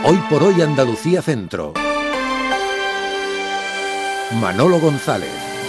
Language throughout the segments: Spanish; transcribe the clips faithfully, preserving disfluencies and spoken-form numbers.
Hoy por hoy Andalucía Centro. Manolo González.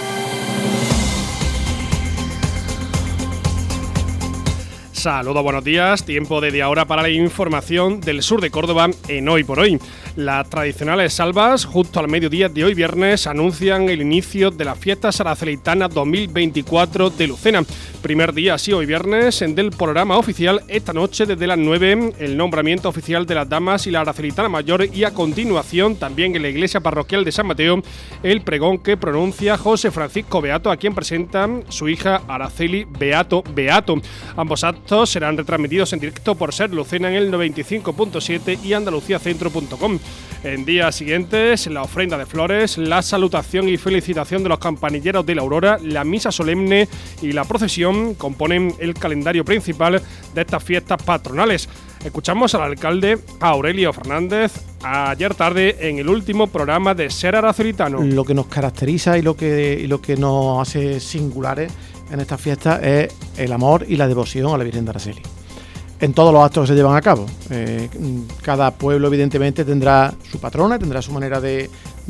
Saludos, buenos días. Tiempo desde ahora para la información del sur de Córdoba en Hoy por Hoy. Las tradicionales salvas, justo al mediodía de hoy viernes, anuncian el inicio de las fiestas aracelitanas dos mil veinticuatro de Lucena. Primer día, así hoy viernes, del programa oficial. Esta noche, desde las nueve, el nombramiento oficial de las damas y la aracelitana mayor, y a continuación, también en la iglesia parroquial de San Mateo, el pregón que pronuncia José Francisco Beato, a quien presenta su hija Araceli Beato Beato. Ambos actos serán retransmitidos en directo por Ser Lucena en el noventa y cinco punto siete y andalucía centro punto com. En días siguientes, la ofrenda de flores, la salutación y felicitación de los campanilleros de la Aurora, la misa solemne y la procesión componen el calendario principal de estas fiestas patronales. Escuchamos al alcalde Aurelio Fernández ayer tarde en el último programa de Ser Aracelitano. Lo que nos caracteriza y lo que, y lo que nos hace singulares en estas fiestas es el amor y la devoción a la Virgen de Araceli. En todos los actos que se llevan a cabo. Eh, cada pueblo evidentemente tendrá su patrona, tendrá su manera de,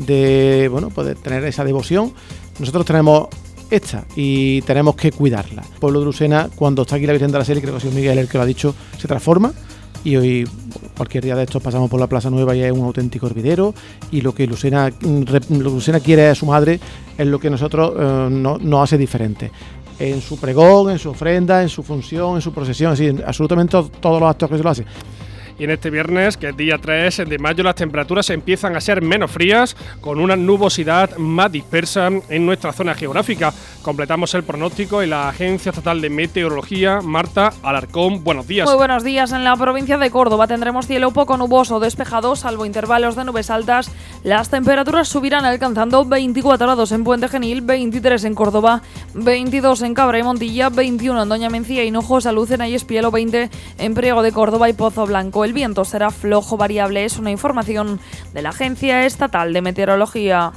de bueno, poder tener esa devoción. Nosotros tenemos esta y tenemos que cuidarla. El pueblo de Lucena, cuando está aquí la Virgen de Araceli, creo que ha sido Miguel el que lo ha dicho, se transforma. Y hoy, cualquier día de estos, pasamos por la Plaza Nueva y es un auténtico hervidero. Y lo que Lucena, lo que Lucena quiere a su madre es lo que nosotros eh, no, nos hace diferente. En su pregón, en su ofrenda, en su función, en su procesión, así, absolutamente todos los actos que se lo hace. Y en este viernes, que es día tres de mayo, las temperaturas empiezan a ser menos frías, con una nubosidad más dispersa en nuestra zona geográfica. Completamos el pronóstico en la Agencia Estatal de Meteorología. Marta Alarcón, buenos días. Muy buenos días. En la provincia de Córdoba tendremos cielo poco nuboso, despejado, salvo intervalos de nubes altas. Las temperaturas subirán alcanzando veinticuatro grados en Puente Genil, veintitrés en Córdoba, veintidós en Cabra y Montilla, veintiuno en Doña Mencía, Hinojosa, Lucena y Espielo, veinte en Priego de Córdoba y Pozo Blanco. El viento será flojo variable, es una información de la Agencia Estatal de Meteorología.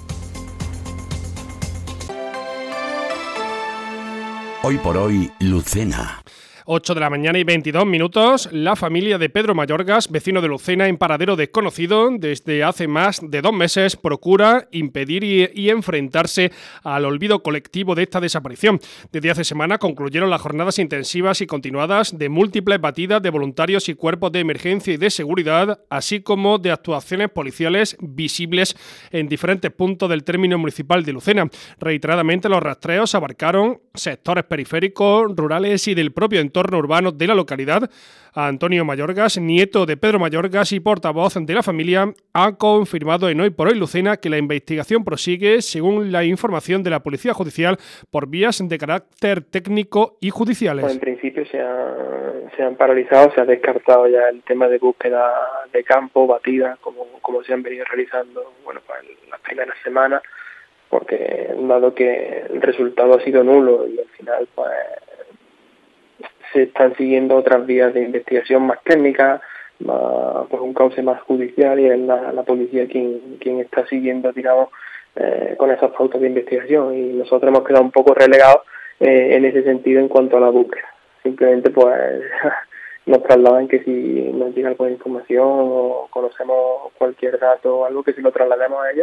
Hoy por hoy, Lucena. ocho de la mañana y veintidós minutos, la familia de Pedro Mayorgas, vecino de Lucena en paradero desconocido, desde hace más de dos meses procura impedir y, y enfrentarse al olvido colectivo de esta desaparición. Desde hace semana concluyeron las jornadas intensivas y continuadas de múltiples batidas de voluntarios y cuerpos de emergencia y de seguridad, así como de actuaciones policiales visibles en diferentes puntos del término municipal de Lucena. Reiteradamente los rastreos abarcaron sectores periféricos, rurales y del propio entorno urbano de la localidad. Antonio Mayorgas, nieto de Pedro Mayorgas y portavoz de la familia, ha confirmado en Hoy por Hoy Lucena que la investigación prosigue, según la información de la Policía Judicial, por vías de carácter técnico y judiciales. Bueno, en principio se han, se han paralizado, se ha descartado ya el tema de búsqueda de campo, batidas, como, como se han venido realizando bueno, pues, en las primeras semanas, porque dado que el resultado ha sido nulo y al final pues se están siguiendo otras vías de investigación más técnicas, más, por un cauce más judicial, y es la, la policía quien, quien está siguiendo, digamos, eh, con esas pautas de investigación, y nosotros hemos quedado un poco relegados eh, en ese sentido en cuanto a la búsqueda. Simplemente pues nos trasladan que si nos llega alguna información o conocemos cualquier dato o algo, que si lo traslademos a ellos.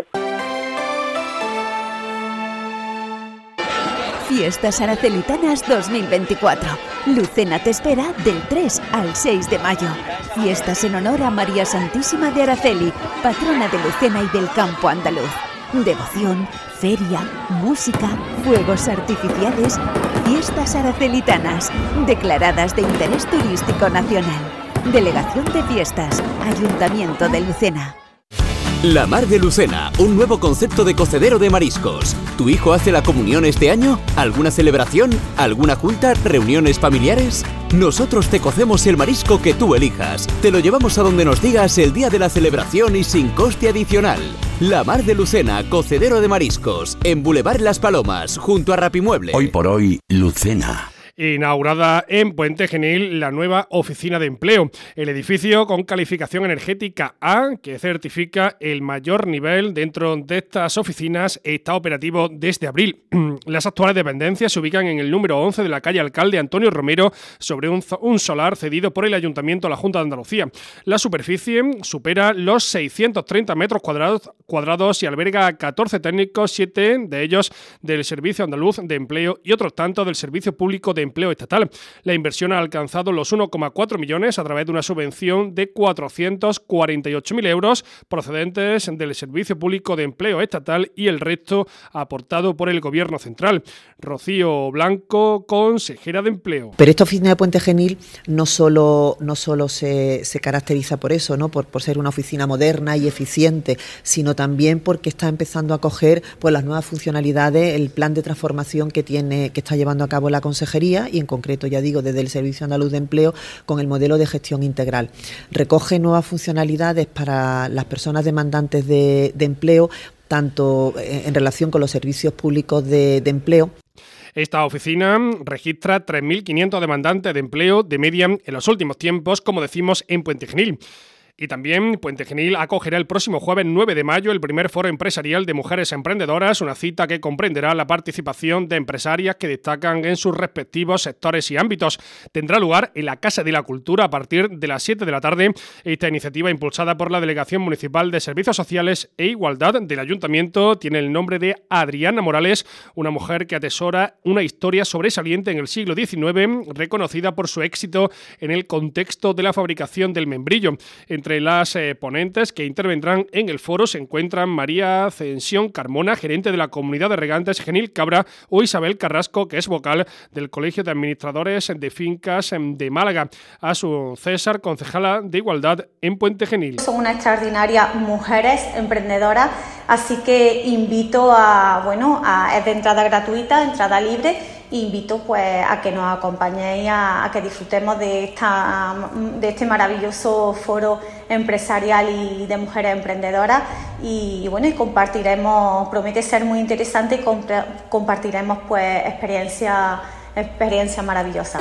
Fiestas Aracelitanas dos mil veinticuatro. Lucena te espera del tres al seis de mayo. Fiestas en honor a María Santísima de Araceli, patrona de Lucena y del campo andaluz. Devoción, feria, música, fuegos artificiales. Fiestas Aracelitanas, declaradas de interés turístico nacional. Delegación de Fiestas, Ayuntamiento de Lucena. La Mar de Lucena, un nuevo concepto de cocedero de mariscos. ¿Tu hijo hace la comunión este año? ¿Alguna celebración? ¿Alguna junta? ¿Reuniones familiares? Nosotros te cocemos el marisco que tú elijas. Te lo llevamos a donde nos digas el día de la celebración y sin coste adicional. La Mar de Lucena, cocedero de mariscos, en Boulevard Las Palomas, junto a Rapimueble. Hoy por hoy, Lucena. Inaugurada en Puente Genil la nueva oficina de empleo. El edificio con calificación energética A, que certifica el mayor nivel dentro de estas oficinas, está operativo desde abril. Las actuales dependencias se ubican en el número once de la calle Alcalde Antonio Romero, sobre un, un solar cedido por el Ayuntamiento a la Junta de Andalucía. La superficie supera los seiscientos treinta metros cuadrados, cuadrados y alberga a catorce técnicos, siete de ellos del Servicio Andaluz de Empleo y otros tantos del Servicio Público de Empleo Estatal. La inversión ha alcanzado los uno coma cuatro millones a través de una subvención de cuatrocientos cuarenta y ocho mil euros procedentes del Servicio Público de Empleo Estatal y el resto aportado por el Gobierno Central. Rocío Blanco, consejera de Empleo. Pero esta oficina de Puente Genil no solo, no solo se, se caracteriza por eso, ¿no? por, por ser una oficina moderna y eficiente, sino también porque está empezando a coger pues, las nuevas funcionalidades, el plan de transformación que tiene, que está llevando a cabo la Consejería y en concreto, ya digo, desde el Servicio Andaluz de Empleo con el modelo de gestión integral. Recoge nuevas funcionalidades para las personas demandantes de, de empleo, tanto en relación con los servicios públicos de, de empleo. Esta oficina registra tres mil quinientos demandantes de empleo de media en los últimos tiempos, como decimos, en Puente Genil. Y también Puente Genil acogerá el próximo jueves nueve de mayo el primer foro empresarial de mujeres emprendedoras, una cita que comprenderá la participación de empresarias que destacan en sus respectivos sectores y ámbitos. Tendrá lugar en la Casa de la Cultura a partir de las siete de la tarde. Esta iniciativa, impulsada por la Delegación Municipal de Servicios Sociales e Igualdad del Ayuntamiento, tiene el nombre de Adriana Morales, una mujer que atesora una historia sobresaliente en el siglo diecinueve, reconocida por su éxito en el contexto de la fabricación del membrillo. Entre las eh, ponentes que intervendrán en el foro se encuentran María Ascensión Carmona, gerente de la Comunidad de Regantes Genil Cabra, o Isabel Carrasco, que es vocal del Colegio de Administradores de Fincas de Málaga. Asu César, concejala de Igualdad en Puente Genil. Son unas extraordinarias mujeres emprendedoras, así que invito a, bueno, a, es de entrada gratuita, entrada libre. Invito pues a que nos acompañéis a, a que disfrutemos de esta de este maravilloso foro empresarial y de mujeres emprendedoras y, y bueno y compartiremos, promete ser muy interesante y comp- compartiremos pues experiencias experiencia maravillosas.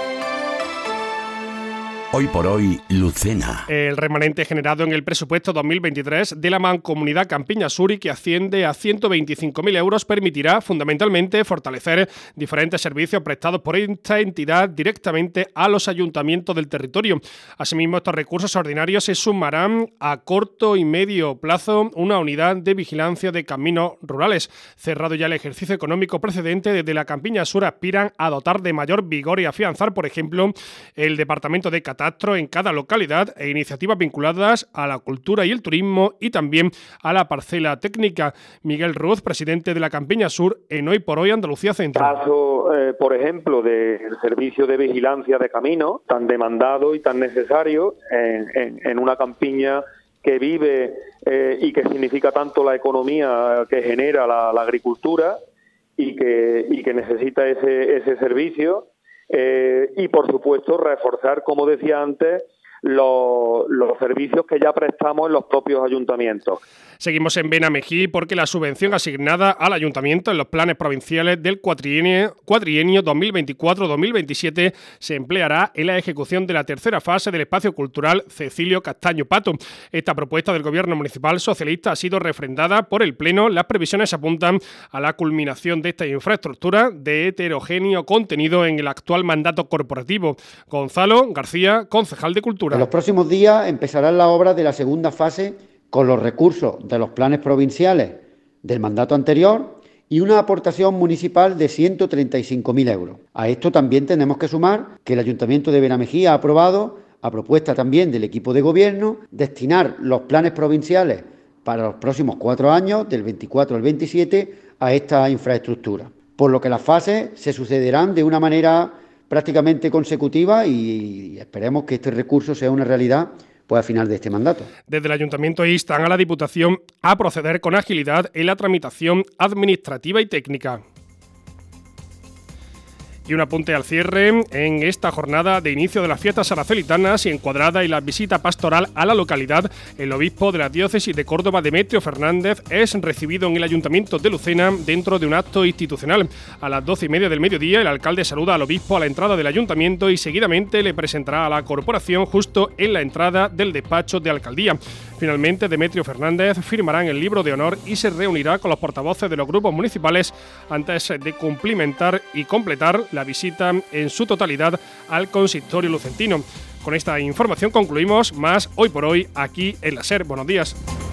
Hoy por hoy, Lucena. El remanente generado en el presupuesto dos mil veintitrés de la Mancomunidad Campiña Sur y que asciende a ciento veinticinco mil euros permitirá fundamentalmente fortalecer diferentes servicios prestados por esta entidad directamente a los ayuntamientos del territorio. Asimismo, estos recursos ordinarios se sumarán a corto y medio plazo una unidad de vigilancia de caminos rurales. Cerrado ya el ejercicio económico precedente, desde la Campiña Sur aspiran a dotar de mayor vigor y afianzar, por ejemplo, el Departamento de Catastro en cada localidad e iniciativas vinculadas a la cultura y el turismo y también a la parcela técnica. Miguel Ruz, presidente de la Campiña Sur en Hoy por Hoy Andalucía Centro. Caso, eh, por ejemplo, del servicio de vigilancia de caminos, tan demandado y tan necesario en, en, en una campiña que vive eh, y que significa tanto la economía que genera la, la agricultura y que, y que necesita ese, ese servicio. Eh, y, por supuesto, reforzar, como decía antes, los, los servicios que ya prestamos en los propios ayuntamientos. Seguimos en Benamejí porque la subvención asignada al ayuntamiento en los planes provinciales del cuatrienio, cuatrienio dos mil veinticuatro dos mil veintisiete se empleará en la ejecución de la tercera fase del espacio cultural Cecilio Castaño Pato. Esta propuesta del Gobierno Municipal Socialista ha sido refrendada por el Pleno. Las previsiones apuntan a la culminación de esta infraestructura de heterogéneo contenido en el actual mandato corporativo. Gonzalo García, concejal de Cultura. En los próximos días empezarán las obras de la segunda fase con los recursos de los planes provinciales del mandato anterior y una aportación municipal de ciento treinta y cinco mil euros. A esto también tenemos que sumar que el Ayuntamiento de Benamejí ha aprobado, a propuesta también del equipo de gobierno, destinar los planes provinciales para los próximos cuatro años, del veinticuatro al veintisiete, a esta infraestructura. Por lo que las fases se sucederán de una manera prácticamente consecutiva y esperemos que este recurso sea una realidad pues a final de este mandato. Desde el Ayuntamiento instan a la Diputación a proceder con agilidad en la tramitación administrativa y técnica. Y un apunte al cierre en esta jornada de inicio de las fiestas aracelitanas y encuadrada en la visita pastoral a la localidad, el obispo de la diócesis de Córdoba, Demetrio Fernández, es recibido en el Ayuntamiento de Lucena dentro de un acto institucional. A las doce y media del mediodía, el alcalde saluda al obispo a la entrada del ayuntamiento y seguidamente le presentará a la corporación justo en la entrada del despacho de alcaldía. Finalmente, Demetrio Fernández firmará en el libro de honor y se reunirá con los portavoces de los grupos municipales antes de cumplimentar y completar la visita en su totalidad al consistorio lucentino. Con esta información concluimos más Hoy por Hoy aquí en la SER. Buenos días.